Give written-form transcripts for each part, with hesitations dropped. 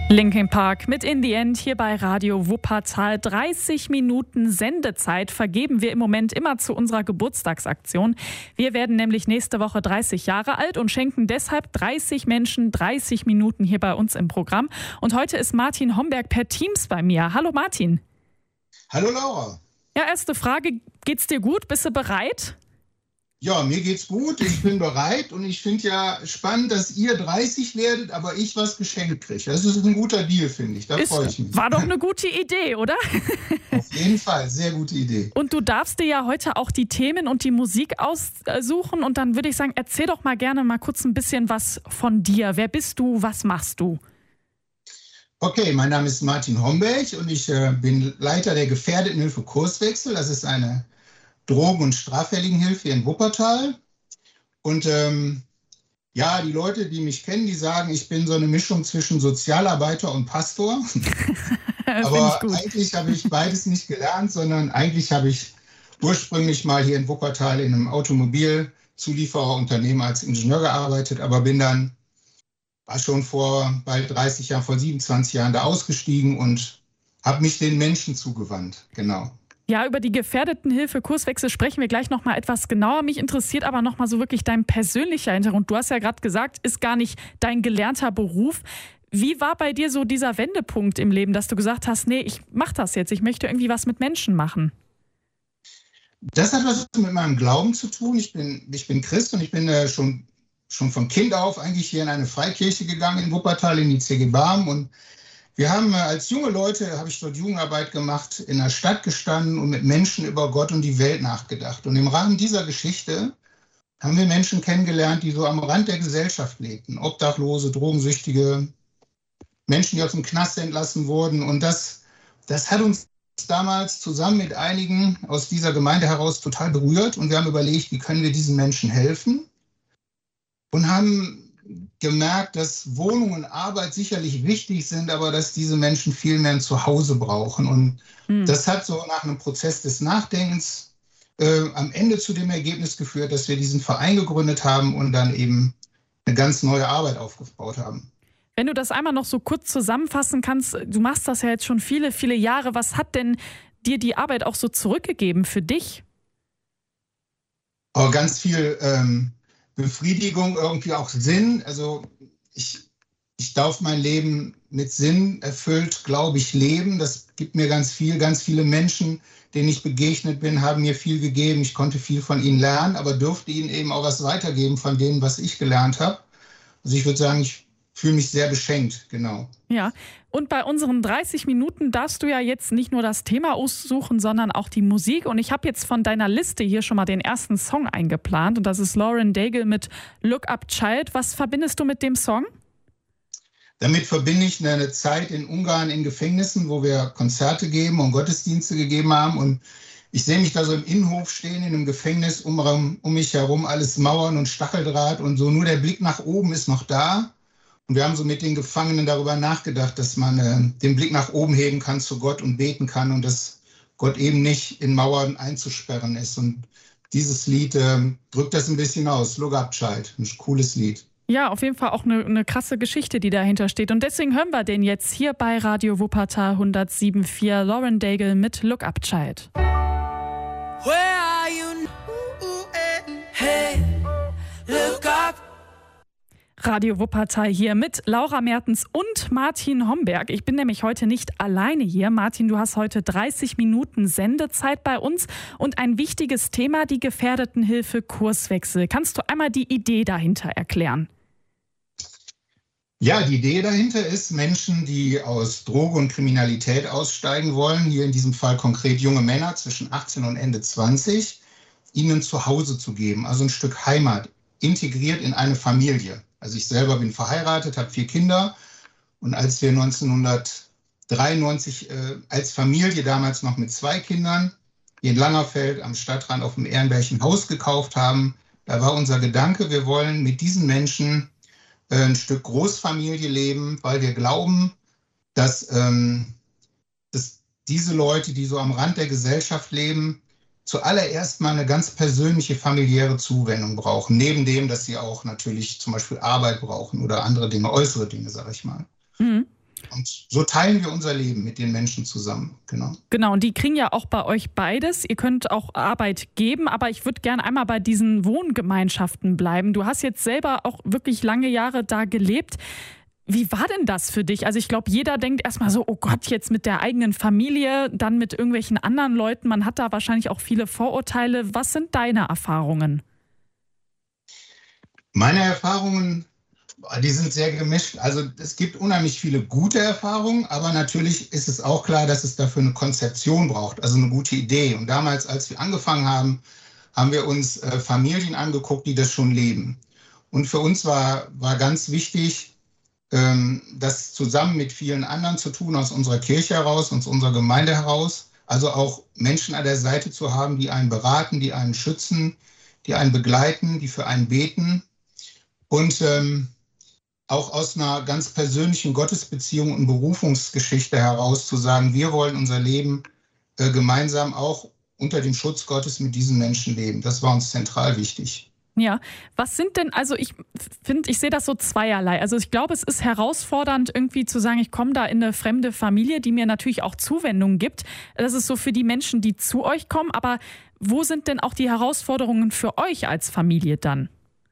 Linkin Park mit In the End hier bei Radio Wuppertal. 30 Minuten Sendezeit vergeben wir im Moment immer zu unserer Geburtstagsaktion. Wir werden nämlich nächste Woche 30 Jahre alt und schenken deshalb 30 Menschen 30 Minuten hier bei uns im Programm. Und heute ist Martin Homberg per Teams bei mir. Hallo Martin. Hallo Laura. Ja, erste Frage. Geht's dir gut? Bist du bereit? Ja, mir geht's gut, ich bin bereit und ich finde ja spannend, dass ihr 30 werdet, aber ich was geschenkt kriege. Das ist ein guter Deal, finde ich. Da freue ich mich. War doch eine gute Idee, oder? Auf jeden Fall, sehr gute Idee. Und du darfst dir ja heute auch die Themen und die Musik aussuchen und dann würde ich sagen, erzähl doch mal gerne mal kurz ein bisschen was von dir. Wer bist du, was machst du? Okay, mein Name ist Martin Homberg und ich bin Leiter der Gefährdetenhilfe Kurswechsel. Das ist eine Drogen- und Straffälligenhilfe in Wuppertal. Und ja, die Leute, die mich kennen, die sagen, ich bin so eine Mischung zwischen Sozialarbeiter und Pastor. Aber eigentlich habe ich beides nicht gelernt, sondern eigentlich habe ich ursprünglich mal hier in Wuppertal in einem Automobilzuliefererunternehmen als Ingenieur gearbeitet, aber war schon vor bald 30 Jahren, vor 27 Jahren da ausgestiegen und habe mich den Menschen zugewandt, genau. Ja, über die Gefährdetenhilfe Kurswechsel sprechen wir gleich noch mal etwas genauer. Mich interessiert aber noch mal so wirklich dein persönlicher Hintergrund. Du hast ja gerade gesagt, ist gar nicht dein gelernter Beruf. Wie war bei dir so dieser Wendepunkt im Leben, dass du gesagt hast, nee, ich mache das jetzt, ich möchte irgendwie was mit Menschen machen? Das hat was mit meinem Glauben zu tun. Ich bin Christ und ich bin schon von Kind auf eigentlich hier in eine Freikirche gegangen in Wuppertal, in die CG Barm. Und wir haben als junge Leute, habe ich dort Jugendarbeit gemacht, in der Stadt gestanden und mit Menschen über Gott und die Welt nachgedacht. Und im Rahmen dieser Geschichte haben wir Menschen kennengelernt, die so am Rand der Gesellschaft lebten. Obdachlose, Drogensüchtige, Menschen, die aus dem Knast entlassen wurden. Und das hat uns damals zusammen mit einigen aus dieser Gemeinde heraus total berührt. Und wir haben überlegt, wie können wir diesen Menschen helfen? Und haben gemerkt, dass Wohnung und Arbeit sicherlich wichtig sind, aber dass diese Menschen viel mehr ein Zuhause brauchen. Und das hat so nach einem Prozess des Nachdenkens am Ende zu dem Ergebnis geführt, dass wir diesen Verein gegründet haben und dann eben eine ganz neue Arbeit aufgebaut haben. Wenn du das einmal noch so kurz zusammenfassen kannst, du machst das ja jetzt schon viele, viele Jahre. Was hat denn dir die Arbeit auch so zurückgegeben für dich? Oh, ganz viel Befriedigung, irgendwie auch Sinn. Also ich darf mein Leben mit Sinn erfüllt, glaube ich, leben. Das gibt mir ganz viel. Ganz viele Menschen, denen ich begegnet bin, haben mir viel gegeben. Ich konnte viel von ihnen lernen, aber durfte ihnen eben auch was weitergeben von dem, was ich gelernt habe. Also ich würde sagen, ich fühle mich sehr beschenkt, genau. Ja, und bei unseren 30 Minuten darfst du ja jetzt nicht nur das Thema aussuchen, sondern auch die Musik. Und ich habe jetzt von deiner Liste hier schon mal den ersten Song eingeplant. Und das ist Lauren Daigle mit Look Up Child. Was verbindest du mit dem Song? Damit verbinde ich eine Zeit in Ungarn in Gefängnissen, wo wir Konzerte geben und Gottesdienste gegeben haben. Und ich sehe mich da so im Innenhof stehen, in einem Gefängnis, um mich herum alles Mauern und Stacheldraht und so. Nur der Blick nach oben ist noch da. Und wir haben so mit den Gefangenen darüber nachgedacht, dass man den Blick nach oben heben kann zu Gott und beten kann und dass Gott eben nicht in Mauern einzusperren ist. Und dieses Lied drückt das ein bisschen aus. Look Up Child, ein cooles Lied. Ja, auf jeden Fall auch eine krasse Geschichte, die dahinter steht. Und deswegen hören wir den jetzt hier bei Radio Wuppertal 107.4, Lauren Daigle mit Look Up Child. Where are you? Hey, look up. Radio Wuppertal hier mit Laura Mertens und Martin Homberg. Ich bin nämlich heute nicht alleine hier. Martin, du hast heute 30 Minuten Sendezeit bei uns und ein wichtiges Thema, die Gefährdetenhilfe Kurswechsel. Kannst du einmal die Idee dahinter erklären? Ja, die Idee dahinter ist, Menschen, die aus Droge und Kriminalität aussteigen wollen, hier in diesem Fall konkret junge Männer zwischen 18 und Ende 20, ihnen ein Zuhause zu geben, also ein Stück Heimat, integriert in eine Familie. Also ich selber bin verheiratet, habe 4 Kinder und als wir 1993 als Familie, damals noch mit 2 Kindern, hier in Langerfeld am Stadtrand auf dem Ehrenberg ein Haus gekauft haben, da war unser Gedanke, wir wollen mit diesen Menschen ein Stück Großfamilie leben, weil wir glauben, dass diese Leute, die so am Rand der Gesellschaft leben, zuallererst mal eine ganz persönliche familiäre Zuwendung brauchen, neben dem, dass sie auch natürlich zum Beispiel Arbeit brauchen oder andere Dinge, äußere Dinge, sage ich mal. Mhm. Und so teilen wir unser Leben mit den Menschen zusammen. Genau, und die kriegen ja auch bei euch beides. Ihr könnt auch Arbeit geben, aber ich würde gerne einmal bei diesen Wohngemeinschaften bleiben. Du hast jetzt selber auch wirklich lange Jahre da gelebt. Wie war denn das für dich? Also ich glaube, jeder denkt erstmal so, oh Gott, jetzt mit der eigenen Familie, dann mit irgendwelchen anderen Leuten. Man hat da wahrscheinlich auch viele Vorurteile. Was sind deine Erfahrungen? Meine Erfahrungen, die sind sehr gemischt. Also es gibt unheimlich viele gute Erfahrungen, aber natürlich ist es auch klar, dass es dafür eine Konzeption braucht, also eine gute Idee. Und damals, als wir angefangen haben, haben wir uns Familien angeguckt, die das schon leben. Und für uns war ganz wichtig, das zusammen mit vielen anderen zu tun, aus unserer Kirche heraus, aus unserer Gemeinde heraus. Also auch Menschen an der Seite zu haben, die einen beraten, die einen schützen, die einen begleiten, die für einen beten. Und auch aus einer ganz persönlichen Gottesbeziehung und Berufungsgeschichte heraus zu sagen, wir wollen unser Leben gemeinsam auch unter dem Schutz Gottes mit diesen Menschen leben. Das war uns zentral wichtig. Ja, was sind denn, also ich finde, ich sehe das so zweierlei. Also ich glaube, es ist herausfordernd irgendwie zu sagen, ich komme da in eine fremde Familie, die mir natürlich auch Zuwendung gibt. Das ist so für die Menschen, die zu euch kommen. Aber wo sind denn auch die Herausforderungen für euch als Familie dann?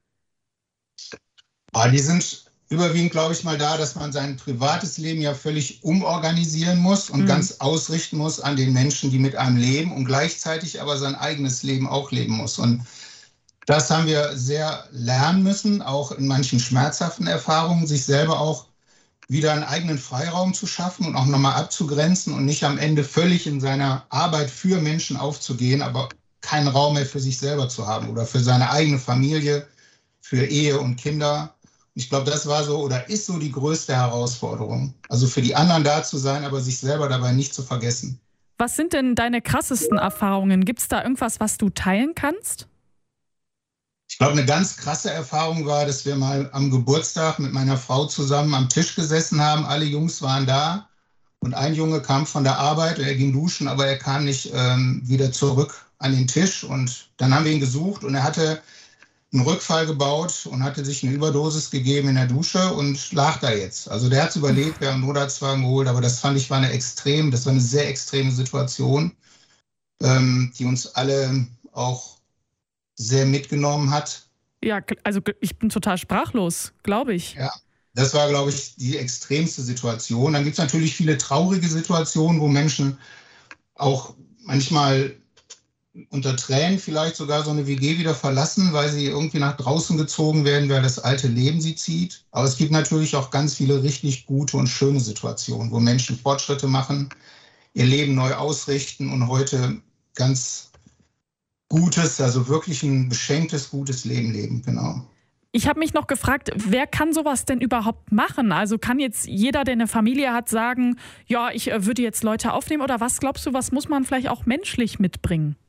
Die sind überwiegend, glaube ich mal, da, dass man sein privates Leben ja völlig umorganisieren muss und ganz ausrichten muss an den Menschen, die mit einem leben und gleichzeitig aber sein eigenes Leben auch leben muss. Und das haben wir sehr lernen müssen, auch in manchen schmerzhaften Erfahrungen, sich selber auch wieder einen eigenen Freiraum zu schaffen und auch nochmal abzugrenzen und nicht am Ende völlig in seiner Arbeit für Menschen aufzugehen, aber keinen Raum mehr für sich selber zu haben oder für seine eigene Familie, für Ehe und Kinder. Ich glaube, das war so oder ist so die größte Herausforderung. Also für die anderen da zu sein, aber sich selber dabei nicht zu vergessen. Was sind denn deine krassesten Erfahrungen? Gibt es da irgendwas, was du teilen kannst? Ich glaube, eine ganz krasse Erfahrung war, dass wir mal am Geburtstag mit meiner Frau zusammen am Tisch gesessen haben. Alle Jungs waren da und ein Junge kam von der Arbeit und er ging duschen, aber er kam nicht wieder zurück an den Tisch. Und dann haben wir ihn gesucht und er hatte einen Rückfall gebaut und hatte sich eine Überdosis gegeben in der Dusche und lag da jetzt. Also der hat es überlebt, wir haben einen Notarztwagen geholt, aber das fand ich war eine sehr extreme Situation, die uns alle auch sehr mitgenommen hat. Ja, also ich bin total sprachlos, glaube ich. Ja, das war, glaube ich, die extremste Situation. Dann gibt es natürlich viele traurige Situationen, wo Menschen auch manchmal unter Tränen vielleicht sogar so eine WG wieder verlassen, weil sie irgendwie nach draußen gezogen werden, weil das alte Leben sie zieht. Aber es gibt natürlich auch ganz viele richtig gute und schöne Situationen, wo Menschen Fortschritte machen, ihr Leben neu ausrichten und heute ganz gutes, also wirklich ein beschenktes, gutes Leben leben, genau. Ich habe mich noch gefragt, wer kann sowas denn überhaupt machen? Also kann jetzt jeder, der eine Familie hat, sagen, ja, ich würde jetzt Leute aufnehmen oder was glaubst du, was muss man vielleicht auch menschlich mitbringen?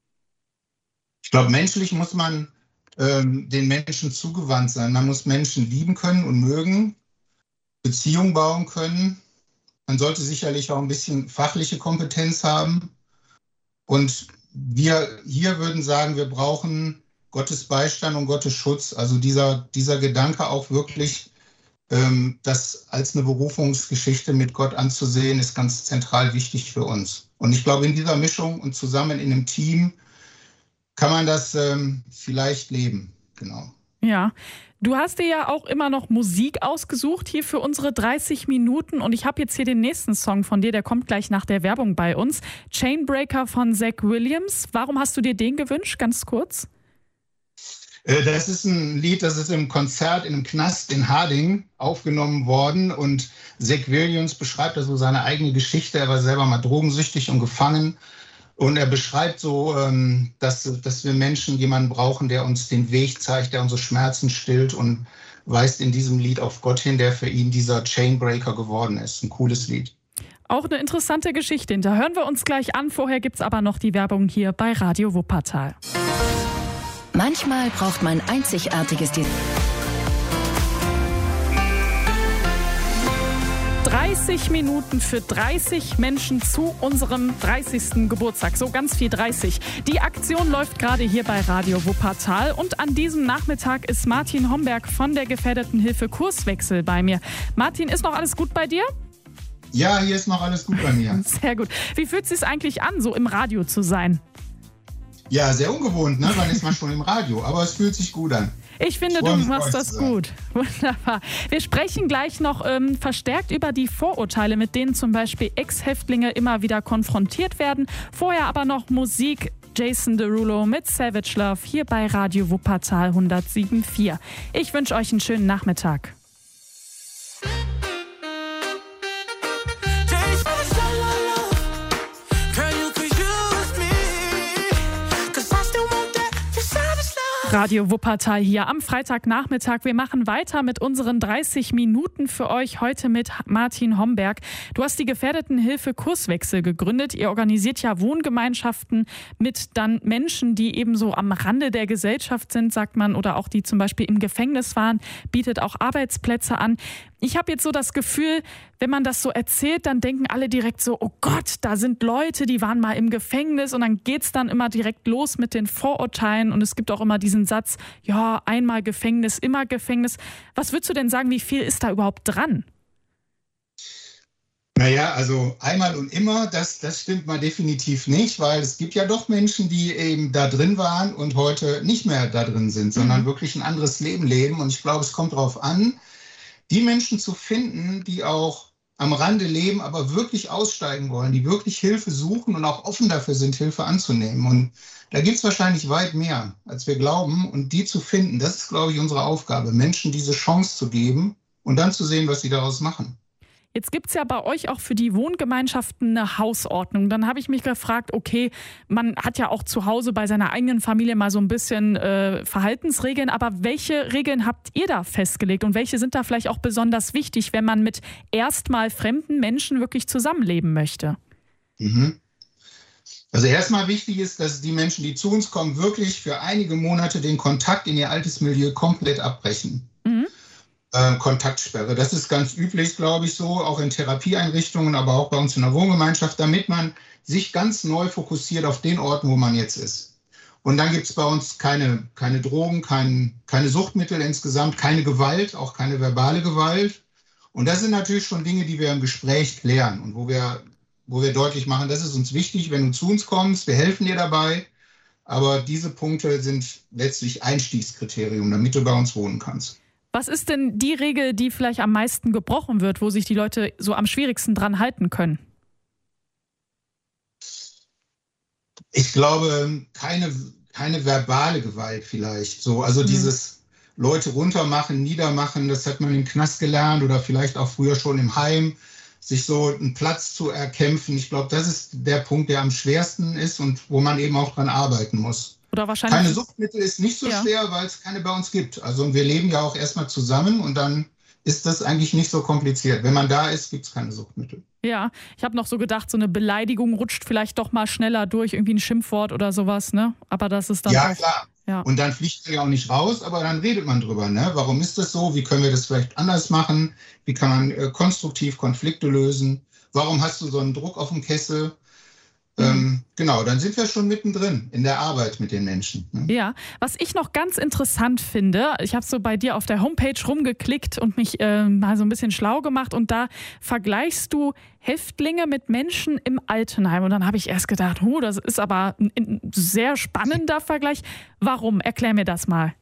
Ich glaube, menschlich muss man den Menschen zugewandt sein. Man muss Menschen lieben können und mögen, Beziehungen bauen können. Man sollte sicherlich auch ein bisschen fachliche Kompetenz haben. Und wir hier würden sagen, wir brauchen Gottes Beistand und Gottes Schutz. Also dieser Gedanke auch wirklich, das als eine Berufungsgeschichte mit Gott anzusehen, ist ganz zentral wichtig für uns. Und ich glaube, in dieser Mischung und zusammen in einem Team kann man das vielleicht leben. Genau. Ja, du hast dir ja auch immer noch Musik ausgesucht hier für unsere 30 Minuten und ich habe jetzt hier den nächsten Song von dir, der kommt gleich nach der Werbung bei uns. Chainbreaker von Zach Williams. Warum hast du dir den gewünscht, ganz kurz? Das ist ein Lied, das ist im Konzert in einem Knast in Harding aufgenommen worden und Zach Williams beschreibt da so seine eigene Geschichte. Er war selber mal drogensüchtig und gefangen. Und er beschreibt so, dass wir Menschen jemanden brauchen, der uns den Weg zeigt, der unsere Schmerzen stillt und weist in diesem Lied auf Gott hin, der für ihn dieser Chainbreaker geworden ist. Ein cooles Lied. Auch eine interessante Geschichte. Da hören wir uns gleich an. Vorher gibt es aber noch die Werbung hier bei Radio Wuppertal. Manchmal braucht man einzigartiges Design. 30 Minuten für 30 Menschen zu unserem 30. Geburtstag. So ganz viel 30. Die Aktion läuft gerade hier bei Radio Wuppertal und an diesem Nachmittag ist Martin Homberg von der Gefährdetenhilfe Kurswechsel bei mir. Martin, ist noch alles gut bei dir? Ja, hier ist noch alles gut bei mir. Sehr gut. Wie fühlt es sich eigentlich an, so im Radio zu sein? Ja, sehr ungewohnt, ne? Wann ist man schon im Radio? Aber es fühlt sich gut an. Ich finde, du machst das gut. Wunderbar. Wir sprechen gleich noch verstärkt über die Vorurteile, mit denen zum Beispiel Ex-Häftlinge immer wieder konfrontiert werden. Vorher aber noch Musik. Jason Derulo mit Savage Love hier bei Radio Wuppertal 107.4. Ich wünsche euch einen schönen Nachmittag. Radio Wuppertal hier am Freitagnachmittag. Wir machen weiter mit unseren 30 Minuten für euch heute mit Martin Homberg. Du hast die Gefährdetenhilfe Kurswechsel gegründet. Ihr organisiert ja Wohngemeinschaften mit dann Menschen, die eben so am Rande der Gesellschaft sind, sagt man, oder auch die zum Beispiel im Gefängnis waren, bietet auch Arbeitsplätze an. Ich habe jetzt so das Gefühl, wenn man das so erzählt, dann denken alle direkt so, oh Gott, da sind Leute, die waren mal im Gefängnis, und dann geht's dann immer direkt los mit den Vorurteilen, und es gibt auch immer diesen Satz, ja, einmal Gefängnis, immer Gefängnis. Was würdest du denn sagen, wie viel ist da überhaupt dran? Naja, also einmal und immer, das stimmt mal definitiv nicht, weil es gibt ja doch Menschen, die eben da drin waren und heute nicht mehr da drin sind, sondern wirklich ein anderes Leben leben. Und ich glaube, es kommt darauf an, die Menschen zu finden, die auch am Rande leben, aber wirklich aussteigen wollen, die wirklich Hilfe suchen und auch offen dafür sind, Hilfe anzunehmen. Und da gibt es wahrscheinlich weit mehr, als wir glauben. Und die zu finden, das ist, glaube ich, unsere Aufgabe, Menschen diese Chance zu geben und dann zu sehen, was sie daraus machen. Jetzt gibt es ja bei euch auch für die Wohngemeinschaften eine Hausordnung. Dann habe ich mich gefragt, okay, man hat ja auch zu Hause bei seiner eigenen Familie mal so ein bisschen Verhaltensregeln, aber welche Regeln habt ihr da festgelegt und welche sind da vielleicht auch besonders wichtig, wenn man mit erstmal fremden Menschen wirklich zusammenleben möchte? Also erstmal wichtig ist, dass die Menschen, die zu uns kommen, wirklich für einige Monate den Kontakt in ihr altes Milieu komplett abbrechen. Kontaktsperre. Das ist ganz üblich, glaube ich, so, auch in Therapieeinrichtungen, aber auch bei uns in der Wohngemeinschaft, damit man sich ganz neu fokussiert auf den Orten, wo man jetzt ist. Und dann gibt es bei uns keine Drogen, keine Suchtmittel insgesamt, keine Gewalt, auch keine verbale Gewalt. Und das sind natürlich schon Dinge, die wir im Gespräch klären und wo wir deutlich machen, das ist uns wichtig, wenn du zu uns kommst, wir helfen dir dabei. Aber diese Punkte sind letztlich Einstiegskriterium, damit du bei uns wohnen kannst. Was ist denn die Regel, die vielleicht am meisten gebrochen wird, wo sich die Leute so am schwierigsten dran halten können? Ich glaube, keine verbale Gewalt vielleicht. So, also dieses Leute runtermachen, niedermachen, das hat man im Knast gelernt oder vielleicht auch früher schon im Heim, sich so einen Platz zu erkämpfen. Ich glaube, das ist der Punkt, der am schwersten ist und wo man eben auch dran arbeiten muss. Oder wahrscheinlich keine Suchtmittel ist nicht so schwer, weil es keine bei uns gibt. Also wir leben ja auch erstmal zusammen und dann ist das eigentlich nicht so kompliziert. Wenn man da ist, gibt es keine Suchtmittel. Ja, ich habe noch so gedacht, so eine Beleidigung rutscht vielleicht doch mal schneller durch, irgendwie ein Schimpfwort oder sowas, ne? Aber das ist dann ja, auch, klar. Ja. Und dann fliegt er ja auch nicht raus, aber dann redet man drüber, ne? Warum ist das so? Wie können wir das vielleicht anders machen? Wie kann man konstruktiv Konflikte lösen? Warum hast du so einen Druck auf dem Kessel? Genau, dann sind wir schon mittendrin in der Arbeit mit den Menschen. Ne? Ja, was ich noch ganz interessant finde, ich habe so bei dir auf der Homepage rumgeklickt und mich mal so ein bisschen schlau gemacht und da vergleichst du Häftlinge mit Menschen im Altenheim. Und dann habe ich erst gedacht, das ist aber ein sehr spannender Vergleich. Warum? Erklär mir das mal.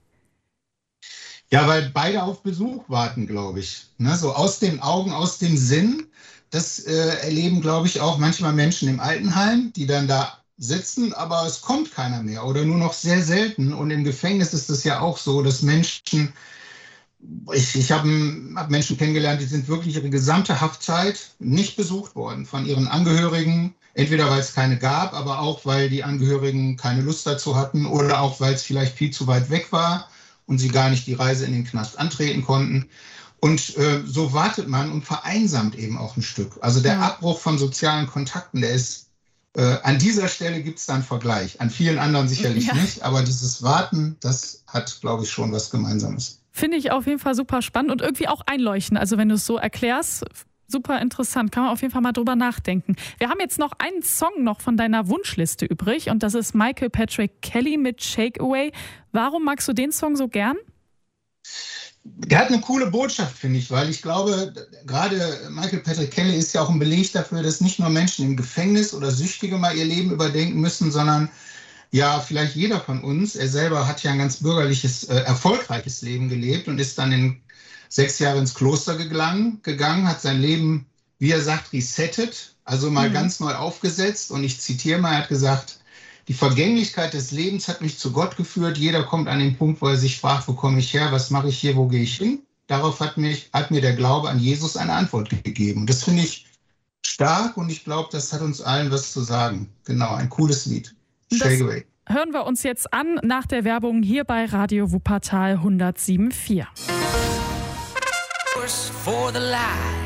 Ja, weil beide auf Besuch warten, glaube ich. Ne? So aus den Augen, aus dem Sinn. Das erleben, glaube ich, auch manchmal Menschen im Altenheim, die dann da sitzen, aber es kommt keiner mehr oder nur noch sehr selten. Und im Gefängnis ist es ja auch so, dass Menschen, ich hab Menschen kennengelernt, die sind wirklich ihre gesamte Haftzeit nicht besucht worden von ihren Angehörigen. Entweder weil es keine gab, aber auch weil die Angehörigen keine Lust dazu hatten oder auch weil es vielleicht viel zu weit weg war und sie gar nicht die Reise in den Knast antreten konnten. Und so wartet man und vereinsamt eben auch ein Stück. Also der Abbruch von sozialen Kontakten, der ist, an dieser Stelle gibt es dann Vergleich. An vielen anderen sicherlich nicht, aber dieses Warten, das hat, glaube ich, schon was Gemeinsames. Finde ich auf jeden Fall super spannend und irgendwie auch einleuchtend. Also wenn du es so erklärst, super interessant. Kann man auf jeden Fall mal drüber nachdenken. Wir haben jetzt noch einen Song noch von deiner Wunschliste übrig und das ist Michael Patrick Kelly mit Shake Away. Warum magst du den Song so gern? Der hat eine coole Botschaft, finde ich, weil ich glaube, gerade Michael Patrick Kelly ist ja auch ein Beleg dafür, dass nicht nur Menschen im Gefängnis oder Süchtige mal ihr Leben überdenken müssen, sondern ja, vielleicht jeder von uns. Er selber hat ja ein ganz bürgerliches, erfolgreiches Leben gelebt und ist dann in 6 Jahre ins Kloster gegangen, hat sein Leben, wie er sagt, resettet, also mal ganz neu aufgesetzt. Und ich zitiere mal, er hat gesagt, die Vergänglichkeit des Lebens hat mich zu Gott geführt. Jeder kommt an den Punkt, wo er sich fragt, wo komme ich her, was mache ich hier, wo gehe ich hin? Darauf hat mir der Glaube an Jesus eine Antwort gegeben. Und das finde ich stark und ich glaube, das hat uns allen was zu sagen. Genau, ein cooles Lied. Shake Away. Hören wir uns jetzt an nach der Werbung hier bei Radio Wuppertal 107.4. For the light.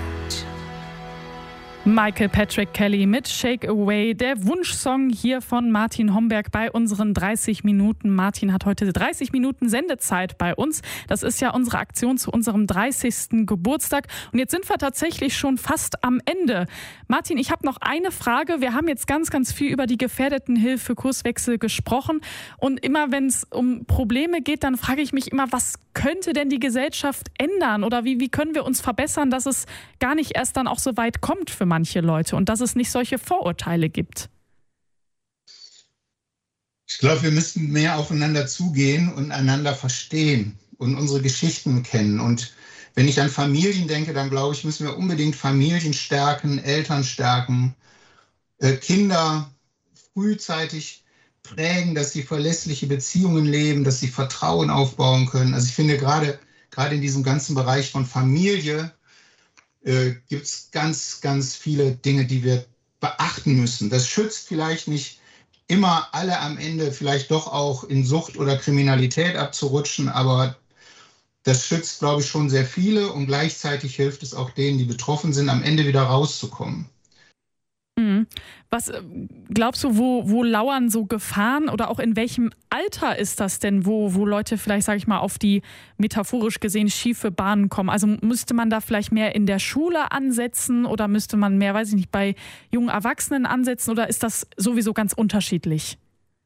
Michael Patrick Kelly mit Shake Away, der Wunschsong hier von Martin Homberg bei unseren 30 Minuten. Martin hat heute 30 Minuten Sendezeit bei uns. Das ist ja unsere Aktion zu unserem 30. Geburtstag. Und jetzt sind wir tatsächlich schon fast am Ende. Martin, ich habe noch eine Frage. Wir haben jetzt ganz, ganz viel über die Gefährdetenhilfe Kurswechsel gesprochen. Und immer wenn es um Probleme geht, dann frage ich mich immer, was könnte denn die Gesellschaft ändern? Oder wie können wir uns verbessern, dass es gar nicht erst dann auch so weit kommt für manche Leute und dass es nicht solche Vorurteile gibt? Ich glaube, wir müssten mehr aufeinander zugehen und einander verstehen und unsere Geschichten kennen. Und wenn ich an Familien denke, dann glaube ich, müssen wir unbedingt Familien stärken, Eltern stärken, Kinder frühzeitig prägen, dass sie verlässliche Beziehungen leben, dass sie Vertrauen aufbauen können. Also ich finde gerade in diesem ganzen Bereich von Familie gibt es ganz, ganz viele Dinge, die wir beachten müssen. Das schützt vielleicht nicht immer alle am Ende, vielleicht doch auch in Sucht oder Kriminalität abzurutschen, aber das schützt, glaube ich, schon sehr viele und gleichzeitig hilft es auch denen, die betroffen sind, am Ende wieder rauszukommen. Was glaubst du, wo lauern so Gefahren oder auch in welchem Alter ist das denn, wo Leute vielleicht, sage ich mal, auf die metaphorisch gesehen schiefe Bahnen kommen? Also müsste man da vielleicht mehr in der Schule ansetzen oder müsste man mehr, weiß ich nicht, bei jungen Erwachsenen ansetzen oder ist das sowieso ganz unterschiedlich?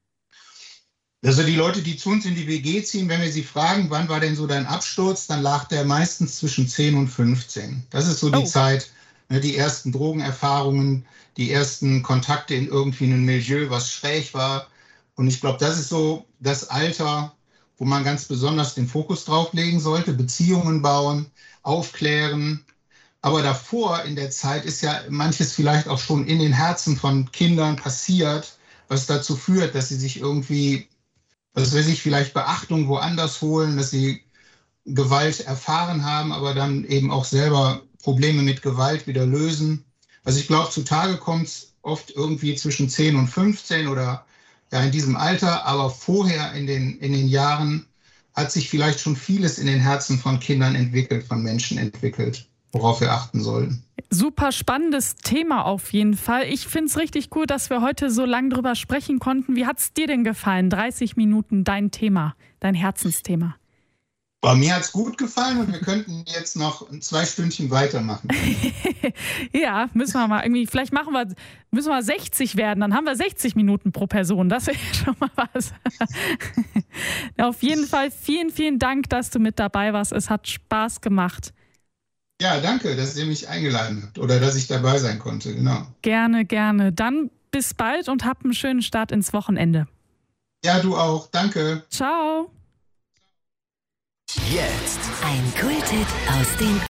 Also die Leute, die zu uns in die WG ziehen, wenn wir sie fragen, wann war denn so dein Absturz, dann lag der meistens zwischen 10 und 15. Das ist so die Zeit, die ersten Drogenerfahrungen, die ersten Kontakte in irgendwie einem Milieu, was schräg war. Und ich glaube, das ist so das Alter, wo man ganz besonders den Fokus drauf legen sollte. Beziehungen bauen, aufklären. Aber davor in der Zeit ist ja manches vielleicht auch schon in den Herzen von Kindern passiert, was dazu führt, dass sie sich irgendwie, was weiß ich, vielleicht Beachtung woanders holen, dass sie Gewalt erfahren haben, aber dann eben auch selber Probleme mit Gewalt wieder lösen. Also ich glaube, zutage kommt es oft irgendwie zwischen 10 und 15 oder ja in diesem Alter, aber vorher in den Jahren hat sich vielleicht schon vieles in den Herzen von Kindern entwickelt, von Menschen entwickelt, worauf wir achten sollen. Super spannendes Thema auf jeden Fall. Ich finde es richtig cool, dass wir heute so lange drüber sprechen konnten. Wie hat es dir denn gefallen? 30 Minuten, dein Thema, dein Herzensthema. Bei mir hat es gut gefallen und wir könnten jetzt noch 2 Stündchen weitermachen. Ja, müssen wir mal irgendwie, vielleicht müssen wir 60 werden, dann haben wir 60 Minuten pro Person. Das wäre schon mal was. Auf jeden Fall vielen, vielen Dank, dass du mit dabei warst. Es hat Spaß gemacht. Ja, danke, dass ihr mich eingeladen habt oder dass ich dabei sein konnte. Genau. Gerne, gerne. Dann bis bald und hab einen schönen Start ins Wochenende. Ja, du auch. Danke. Ciao. Jetzt ein Kulthit aus den